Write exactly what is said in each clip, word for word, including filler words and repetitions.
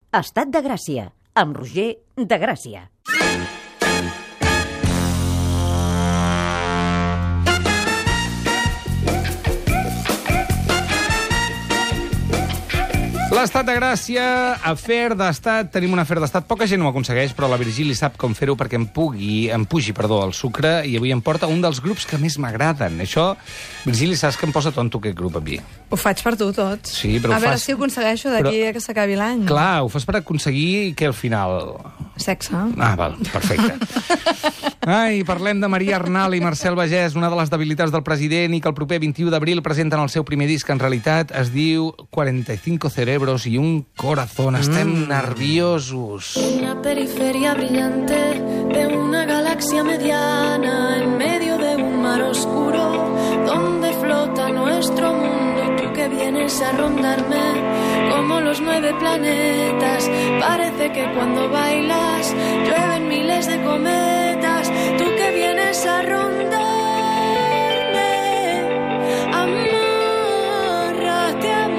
Estat de Gràcia, amb Roger de Gràcia. L'estat de Gràcia, afer d'estat, tenim un afer d'estat. Poca gent ho aconsegueix, però la Virgili sap com fer-ho perquè em pugui, em pugi, perdó, el sucre, i avui em porta un dels grups que més m'agraden. Això, Virgili, saps que em posa tonto aquest grup a mi. Ho faig per tu, tot. Sí, però a ho veure fas... si ho aconsegueixo d'aquí però... a que s'acabi l'any. Clar, ho fas per aconseguir que al final... Sexe. Ah, val, perfecte. Ai, parlem de Maria Arnal i Marcel Bagès, una de les debilitats del president, i que el proper vint-i-u d'abril presenten el seu primer disc, que en realitat es diu cuarenta y cinco cerebros y un corazón. Estem mm. nerviosos. Una periferia brillante de una galaxia mediana en medio de un mar oscuro donde flota nuestro mundo. Tú que vienes a rondarme como los nueve planetas. Parece que cuando bailas llueven miles de cometas. Tú que vienes a rondarme, amárrate a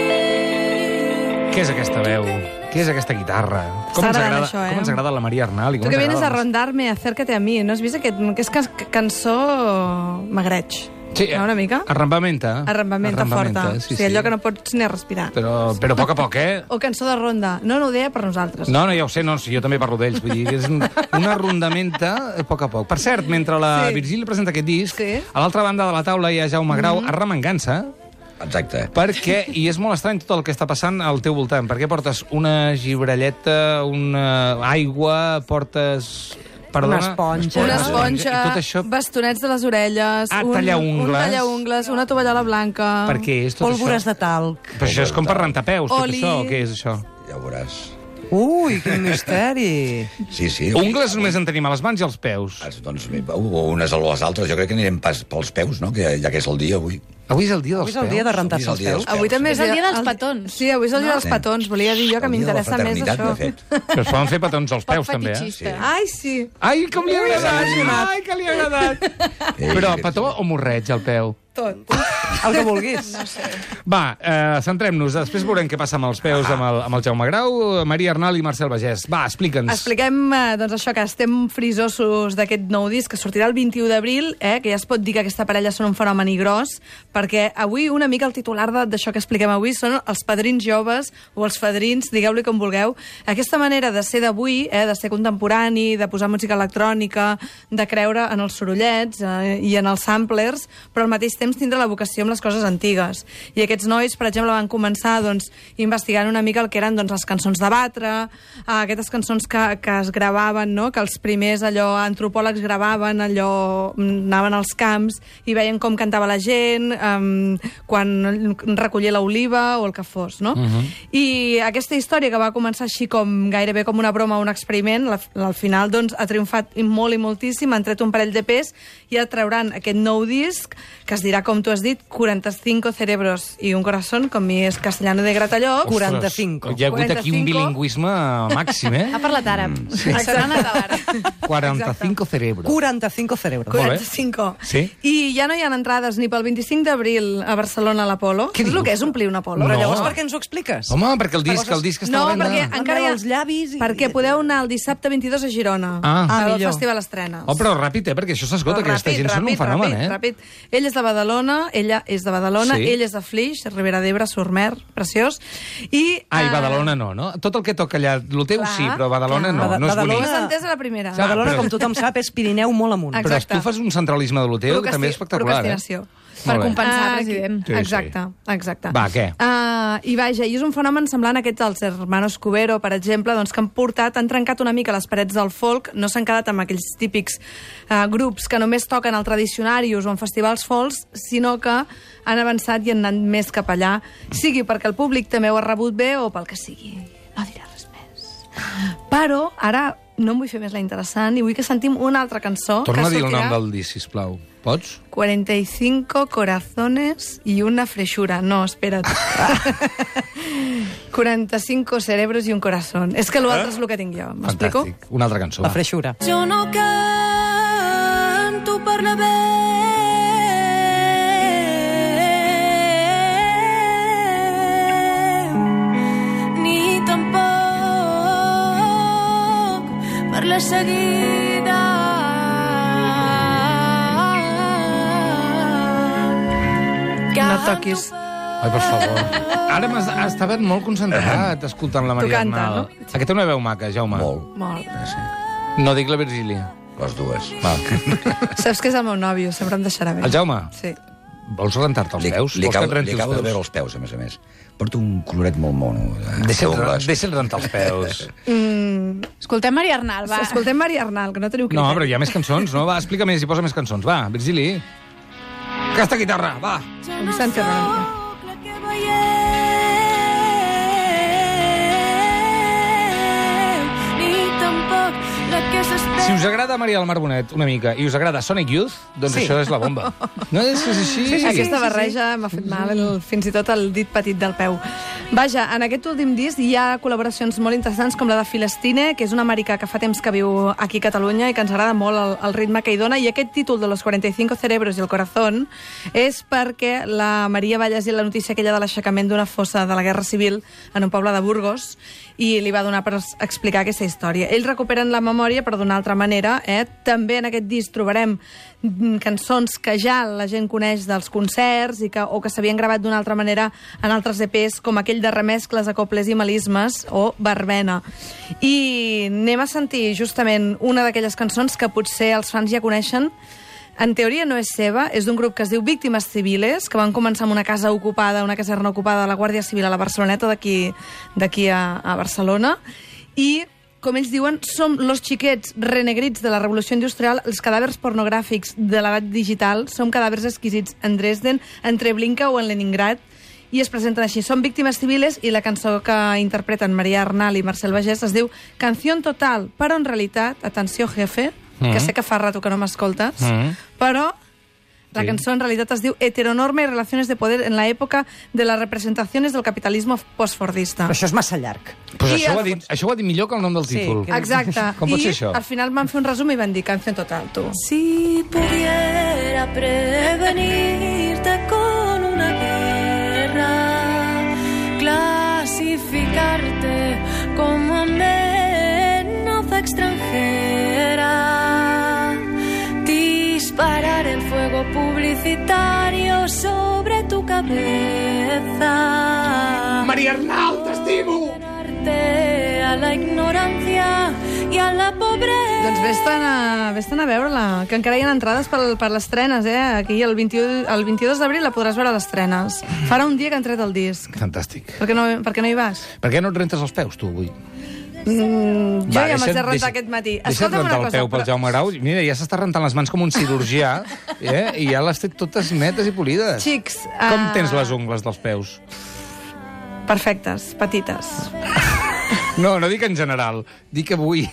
mí. Què és aquesta veu? Què és aquesta guitarra? Com ens agrada, això, eh? Com ens agrada la Maria Arnal? I com tu que vienes a les... rondarme, acércate a mi. No has vist aquest, aquesta cançó magreig? Sí, no, una mica? arrambamenta. Arrambamenta, arrambamenta forta. sí, o sigui, allò sí. que no pots ni respirar. Però, però a poc a poc, eh? O cançó de ronda. No, no ho deia per nosaltres. No, no, ja ho sé, no, si jo també parlo d'ells. Vull dir, que és una rondamenta a poc a poc. Per cert, mentre la Sí. Virgili presenta aquest disc, Sí. a l'altra banda de la taula hi ha Jaume Grau Mm-hmm. arremangant-se. Exacte. Perquè, i és molt estrany tot el que està passant al teu voltant, perquè portes una gibrelleta, una aigua, portes... Perdona, Una esponja. Una I esponja, tot això... bastonets de les orelles, Ah, un, tallaungles. un tallaungles, una tovallola blanca... Per què és tot Pólvores això? de talc. Però això és com per rentar peus, tot Oli. això, o què és això? Ja ho veuràs. Ui, quin misteri. Sí, sí. Ungles només en tenim a les mans i als peus. Ah, Doncs o unes o les altres. Jo crec que anirem pas pels peus, no? Que ja que és el dia avui. Avui és el dia dels Avui és el peus? dia de rentar-se Avui és el els dia dels peus. Avui també És el dia dels petons. Sí, avui és el dia dels Sí. petons. Volia dir jo que El dia de la m'interessa més fraternitat, això. de fet. Però es poden fer petons als peus, Poc també, eh? fetichista. Ai, sí. Ai, com li ha agradat! sí. Ai, que li ha agradat! Ei, Però sí. petó o morreig, al peu? Tot. El que vulguis. Va, eh, centrem-nos. Després veurem què passa amb els peus amb el, amb el Jaume Grau, Maria Arnal i Marcel Bagès. Va, explica'ns. Expliquem, eh, doncs, això, que estem frisosos d'aquest nou disc que sortirà el vint-i-u d'abril, eh, que ja es pot dir que aquesta parella són un fenomen gros, perquè avui una mica el titular de- d'això que expliquem avui són els padrins joves o els fadrins, digueu-li com vulgueu. Aquesta manera de ser d'avui, eh, de ser contemporani, de posar música electrònica, de creure en els sorollets eh, i en els samplers, però al mateix temps tindre la vocació amb les coses antigues. I aquests nois, per exemple, van començar doncs, investigant una mica el que eren doncs, les cançons de batre, eh, aquestes cançons que, que es gravaven, no? Que els primers allò antropòlegs gravaven, allò anaven als camps i veien com cantava la gent, eh, quan recollia l'oliva o el que fos, no? Uh-huh. I aquesta història que va començar així com gairebé com una broma o un experiment, la, al final doncs, ha triomfat molt i moltíssim, han tret un parell de pes i ja trauran aquest nou disc que es dirà, com tu has dit, cuarenta y cinco cerebros y un corazón, com mi és castellano de Gratallops. quaranta-cinc. Hi ha hagut aquí un quaranta-cinc. bilingüisme màxim, eh? Ha parlat àrab. Mm, sí. Serà Nadal ara. quaranta-cinco cerebros. quaranta-cinc cerebros. Molt bé. quaranta-cinc. Sí. I ja no hi ha entrades ni pel vint-i-cinc d'abril a Barcelona a l'Apolo. Què Saps el dius? que és omplir un Apolo? No. Però llavors per què ens ho expliques? Home, perquè el disc, el disc està No, a la venda. perquè encara hi ha... els llavis i... Perquè podeu anar el dissabte vint-i-dos a Girona. Ah. Ah, al millor. Festival Estrenes. Oh, però ràpid, eh? Perquè això s'esgota, Però aquesta ràpid, gent són un ràpid, fenomen, ràpid, eh? Ràpid. Ell és de Badalona, ella és de Badalona, Sí. ell és de Flix, Ribera d'Ebre, Surmer, preciós. I, Ai, eh, Badalona no, no? Tot el que toca allà, el teu Clar, sí, però Badalona clar. no, Bada- no és Badalona- bonic. Ho has entès a la primera. Clar, Badalona, però- com tothom sap, és Pirineu molt amunt. Exacte. Però tu fas un centralisme de l'hotel Procrasti- també espectacular, eh? procrastinació. Per Molt bé. compensar, Ah, president. Sí, sí. exacte, exacte. Va, què? Uh, I vaja, i és un fenomen semblant a aquests dels Hermanos Cubero, per exemple, doncs, que han portat, han trencat una mica les parets del folk, no s'han quedat amb aquells típics uh, grups que només toquen al tradicionarius o en festivals folks, sinó que han avançat i han anat més cap allà, sigui perquè el públic també ho ha rebut bé o pel que sigui. No diré res més. Però ara no em vull fer més la interessant i vull que sentim una altra cançó. Torna que a dir el nom sortirà. del disc, sisplau. Pots? cuarenta y cinco corazones y una freshura. No, espera't. cuarenta y cinco cerebros y un corazón. És que l'altre és el que tinc jo. M'explico? Fantàstic. Una altra cançó, La va. freixura. Jo no canto per la veu, ni tampoc de seguida. No toquis. Ai, per favor. Ara m'has- estava molt concentrat escoltant la Maria canta, Arnal. no? Aquesta una veu maca, Jaume. Molt. Molt. No dic la Virgília. Les dues. Va. Saps que és el meu nòvio, sempre em deixarà bé. El Jaume, Sí. vols rentar-te els Li, peus? li, Vols que acabo, et renti li els acabo de peus? veure els peus, a més a més. Porto un coloret molt mono. de Deixa'l ungles. deixa'l rentar els peus. Escoltem Maria Arnal, va. Escoltem Maria Arnal, que no teniu No, criteri. però hi ha més cançons, no? Va, explica més i posa més cançons. Va, Virgili. Aquesta guitarra, va. Em sento una mica. Si us agrada Maria del Mar Bonet una mica i us agrada Sonic Youth, doncs Sí. això és la bomba. No és, és així? Sí, sí, aquesta barreja m'ha fet mal, el, fins i tot el dit petit del peu. Vaja, en aquest últim disc hi ha col·laboracions molt interessants com la de Filestine, que és un americà que fa temps que viu aquí a Catalunya i que ens agrada molt el, el ritme que hi dona, i aquest títol de Los cuarenta y cinco cerebros y el corazón és perquè la Maria va llegir la notícia aquella de l'aixecament d'una fossa de la Guerra Civil en un poble de Burgos i li va donar per explicar aquesta història. Ells recuperen la memòria, però d'una altra manera. Eh? També en aquest disc trobarem mm, cançons que ja la gent coneix dels concerts i que, o que s'havien gravat d'una altra manera en altres E Pes, com aquell de remescles, acoples i melismes o Verbena. I anem a sentir justament una d'aquelles cançons que potser els fans ja coneixen. En teoria no és seva, és d'un grup que es diu Víctimes Civiles, que van començar amb una casa ocupada, una caserna ocupada de la Guàrdia Civil a la Barceloneta, d'aquí d'aquí a, a Barcelona, i, com ells diuen, som los xiquets renegrits de la revolució industrial, els cadàvers pornogràfics de l'edat digital, som cadàvers exquisits en Dresden, en Treblinka o en Leningrad, i es presenten així. Són Víctimes Civiles i la cançó que interpreten Maria Arnal i Marcel Bagés es diu Canción Total, però en realitat, atenció jefe, Mm. que sé que fa rato que no m'escoltes, Mm. però la Sí. cançó en realitat es diu Heteronorma y relaciones de poder en la època de las representaciones del capitalismo postfordista. Però això és massa llarg. Pues I això, ho ha el- dit, això ho ha dit millor que el nom del Sí, títol. que- Exacte. Com pot I ser això? al final van fer un resum i van dir Canción Total, tu. Si pudiera prevenirte con una guerra, clasificarte como amenaza extranjera, disparar el fuego publicitario sobre tu cabeza. Maria Arnal, t'estimo! A la ignorancia y a la pobreza. Doncs vés-te'n a, vés-te'n a veure-la, que encara hi ha entrades per, per les trenes, eh? Aquí el, vint-i-u, el vint-i-dos d'abril la podràs veure a les trenes. Farà un dia que han tret el disc. Fantàstic. Per què no, per què no hi vas? Per què no et rentes els peus, tu, avui? Mm, jo Va, ja me'ls he deixa't- rentat deixa- aquest matí. Deixa't Escolta'm rentar una el cosa. peu pel Jaume Grau. Mira, ja s'està rentant les mans com un cirurgià, eh? I ja les té totes netes i polides. Xics, Com ah, tens les ungles dels peus? Perfectes, petites. No, no dic en general. Dic avui.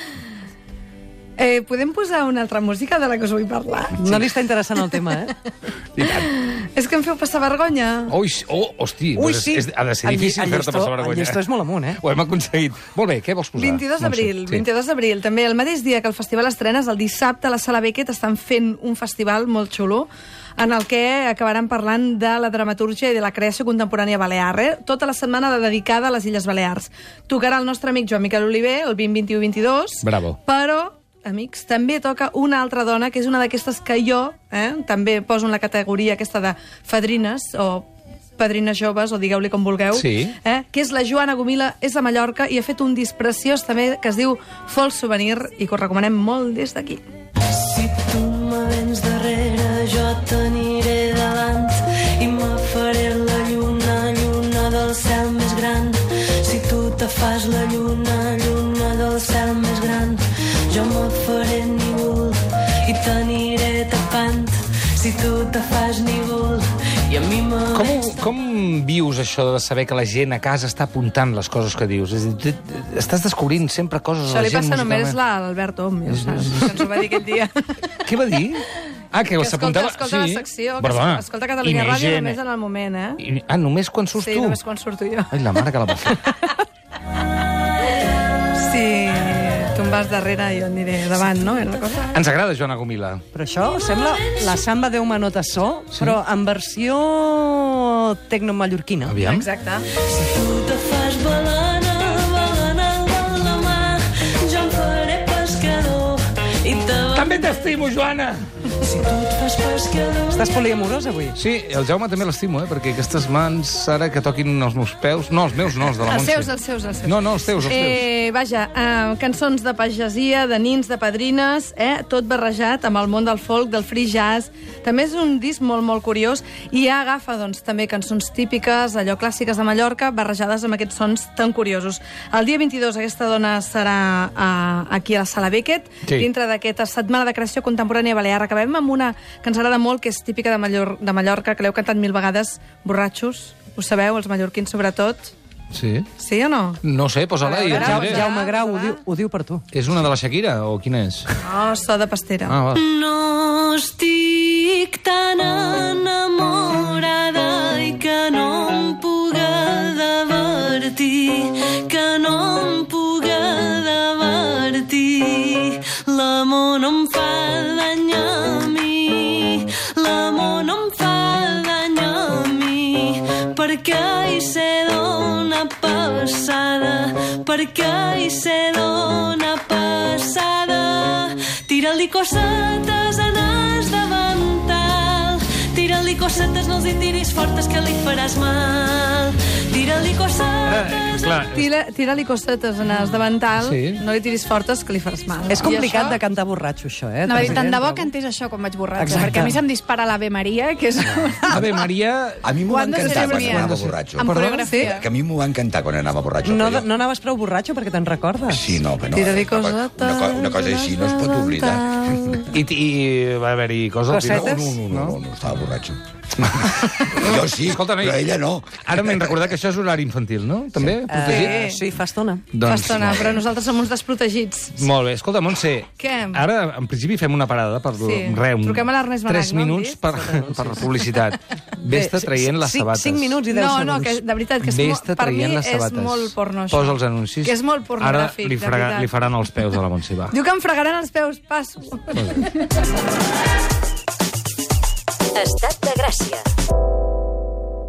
Eh, podem posar una altra música de la que us vull parlar? No li està interessant el tema, eh? I tant. És que em feu passar vergonya. Ui, oh, hosti, Ui, doncs sí. és, ha de ser El lli- difícil el fer-te llistó- passar vergonya. el llistó és molt amunt, eh? Ho hem aconseguit. Molt bé, què vols posar? vint-i-dos d'abril, No ho sé, sí. vint-i-dos d'abril, també el mateix dia que el festival estrenes, el dissabte a la Sala Beckett estan fent un festival molt xulo en el que acabaran parlant de la dramatúrgia i de la creació contemporània balear. Eh? Tota la setmana dedicada a les Illes Balears. Tocarà el nostre amic Joan Miquel Oliver, el vint, vint-i-u, vint-i-dos. Bravo. Però, amics, també toca una altra dona, que és una d'aquestes que jo eh, també poso en la categoria aquesta de fadrines o padrines joves, o digueu-li com vulgueu, Sí. eh, que és la Joana Gomila, és de Mallorca i ha fet un disc preciós també que es diu Fol Souvenir i que us recomanem molt des d'aquí. Si tu me vens darrere, jo t'aniré davant i me faré la lluna, lluna del cel més gran. Si tu te fas la lluna, lluna del cel més gran, jo me faré núvol i t'aniré tapant. Si tu te fas núvol i a mi me... Com, com vius això de saber que la gent a casa està apuntant les coses que dius? És a dir, tu- estàs descobrint sempre coses Això a la li gent passa només musicalment. a l'Albert Om, ja ho saps, que ens ho va dir aquell dia. Què va dir? Ah, que, Que s'apuntava... escolta, escolta la secció, que Perdona. escolta I Catalunya més Ràdio gent, només eh? en el moment, eh? I, ah, només quan surts Sí, tu? només quan surto jo. Ai, la mare que la va fer. Si tu em vas darrere, jo aniré davant, no? Era la cosa. Ens agrada Joana Gomila. Però això sembla la samba Déu Manota So, però en versió tecnomallorquina. Aviam. Exacte. Tu te fas balana, balana de la mar, jo em faré pescar també t'estimo, Joana! Si tu et fas pescador... Estàs poliamorós, avui? Sí, el Jaume també l'estimo, eh? Perquè aquestes mans, ara que toquin els meus peus... No, els meus no, els de la Els Montse. seus, els seus, els seus. No, no, els teus, els teus. Eh, vaja, eh, cançons de pagesia, de nins, de padrines, eh, tot barrejat amb el món del folk, del free jazz. També és un disc molt, molt curiós i ja agafa, doncs, també cançons típiques, allò clàssiques de Mallorca, barrejades amb aquests sons tan curiosos. El dia vint-i-dos aquesta dona serà eh, aquí a la Sala Beckett, Sí. dintre d'aquesta Setmana de Creació Contemporània Balear. Acabem amb una que ens agrada molt, que és típica de, Mallor de Mallorca, que l'heu cantat mil vegades, Borratxos. Ho sabeu, els mallorquins sobretot? Sí? Sí o no? No sé, posa-la i et Jau, diré. Jaume Grau ho diu, ho diu per tu. És una de la Shakira o quina és? No, so de pastera. Ah, va. No estic tan enamorada i que no em puga divertir, que no em puga divertir. L'amor no em fa dany a mi, l'amor no em fa dany a mi, perquè hi sé dona passada, perquè hi sé dona passada. Tira-li cosetes a nas davantal, tira-li cosetes, no els hi tiris fortes que li faràs mal. Tira-li cosetes... Clar, Tira, tira-li cosetes en els davantal, Sí. no li tiris fortes que li faràs mal. És complicat I de cantar borratxo, això, eh? No, tant president? de bo que entés això quan vaig borratxa, Exacte. perquè a mi se'm dispara l'Ave Maria, que és... Ave Maria... A mi m'ho va Quando se encantar quan reunía? anava borratxo. Amb Perdó? coreografia. Que a mi m'ho va encantar quan anava borratxo. No, però jo- no anaves prou borratxo perquè te'n recordes? Sí, no, que no. Tira-li Una, co- cosetes una, co- una cosa així no es pot oblidar. I, i va haver-hi coses... al final? Cosetes? No, no, no, no, no estava borratxo. Jo sí, Escolta, noi, però ella no. Ara m'he recordat que això és horari infantil, no? També? Protegit? Eh, sí, fa estona. Fa estona, però nosaltres som uns desprotegits. Molt bé. Escolta, Montse, Què? ara, en principi, fem una parada per Sí. res, un, Truquem a l'Ernest Benach, tres no, hem minuts dit? per, per la publicitat. Vés-te traient les cinc- sabates. cinc minuts i deu No, segons. no, que de veritat, que és Vés-te molt, per mi traient les és sabates. molt porno, això. Posa els anuncis. Que és molt pornogràfic, Ara li, de frega, veritat. li faran els peus a la Montse, va. Diu que em fregaran els peus, passo. Estat de Gràcia.